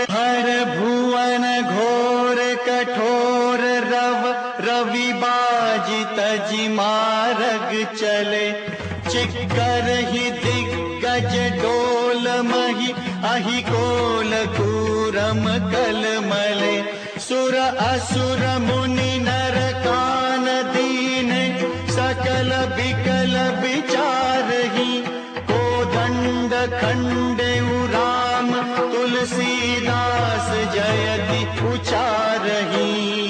हर भुवन घोर कठोर रवि बाजी तजी मार्ग चले। चिक्कर ही दिग्गज डोल मही अहि कोल कूरम कलमले। सुर असुर मुनि नर कान दीन सकल बिकल विचारहि। कोदंड खंडे राम तुलसीदास जयति उचारहि।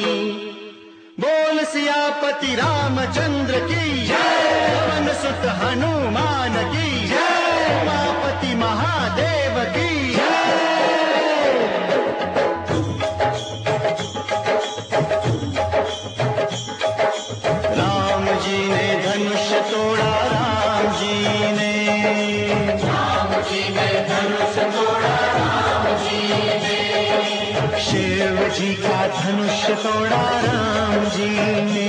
बोल सियापति रामचंद्र की जय। पवन सुत हनुमान की जय। उमापति महादेव की जय। राम जी ने धनुष तोड़ा, राम जी ने धनुष तोड़ा, राम जी ने शिव जी का धनुष तोड़ा, राम जी ने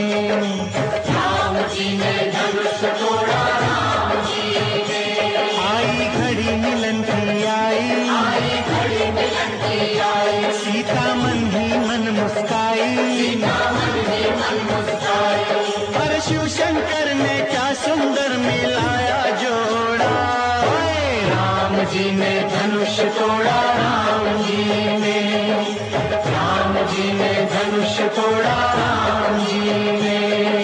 धनुष तोड़ा, राम जी ने। आई घड़ी मिलन की आई घड़ी मिलन की आई। सीता मन ही मन मुस्काई, सीता मन ही मन मुस्काई। पर शिव शंकर ने क्या सुंदर मिलाया जोड़ा। राम जी ने धनुष तोड़ा, राम जी ने धनुष तोड़ा, राम जी ने।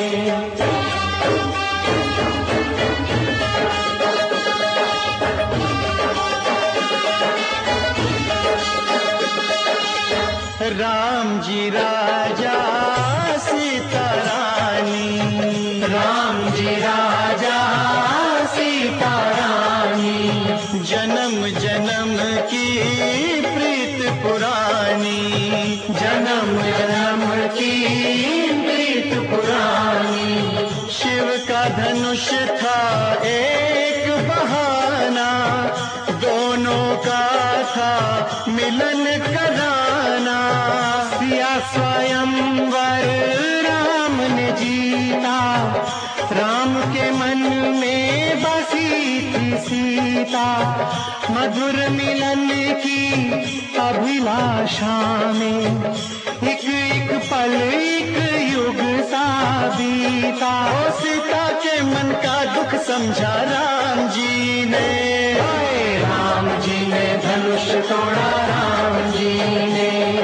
राम जी राजा सीता रानी, राम जी राजा सीता रानी। जन्म जन्म की प्रीत पुरानी, जन्म जन्म की प्रीत पुरानी। शिव का धनुष था एक बहाना, दोनों का था मिलन कराना। सिया स्वयंवर राम ने जीता, राम के मन में बसी थी सीता। मधुर मिलन की अभिलाषा में एक एक पल एक युग सा बीता। सीता के मन का दुख समझा राम जी ने। राम जी ने धनुष तोड़ा, राम जी ने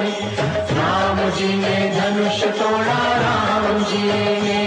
धनुष तोड़ा, राम जी ने।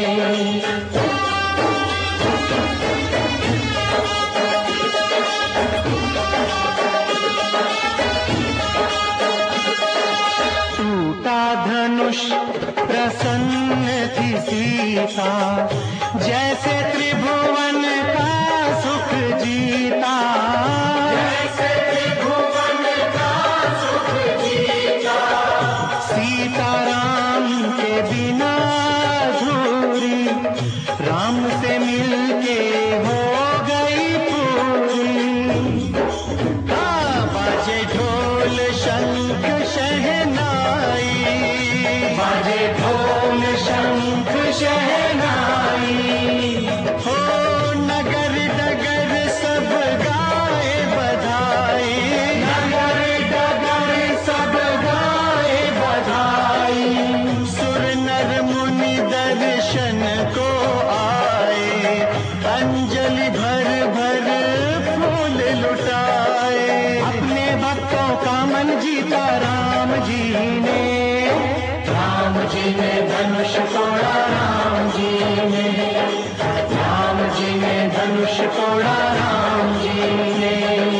टूटा धनुष प्रसन्न थी सीता, जैसे त्रिभुवन का सुख जीता। जैसे त्रिभुवन का सुख जीता। सीता राम के बिना अधूरी, राम से मिलके हो गई पूरी। बाजे ढोल शंख शहनाई, बाजे ढोल शंख शहनाई। हो नगर डगर सब गाए बधाई, नगर डगर सब गाए बधाई। सुर नर मुनि दर्शन को आए, अंजलि भर भर फूल लुटाए। अपने भक्तों का मन जीता राम जी ने, राम जी ने धनुष तोड़ा, राम जी ने धनुष तोड़ा, राम जी ने।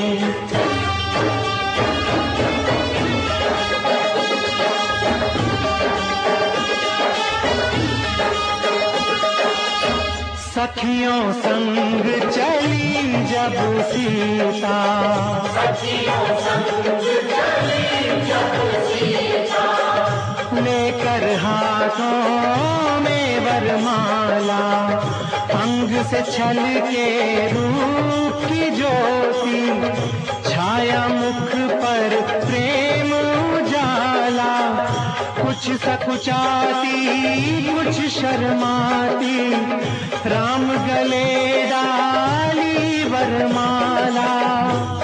सखियों संग चली जब सीता, सखियों संग चली जब सीता। लेकर हाथों में वरमाला, अंग से छल के रूप की ज्योति। छाया मुख पर प्रेम उजाला, कुछ सकुचाती कुछ शर्माती। राम गले डाली वरमाला,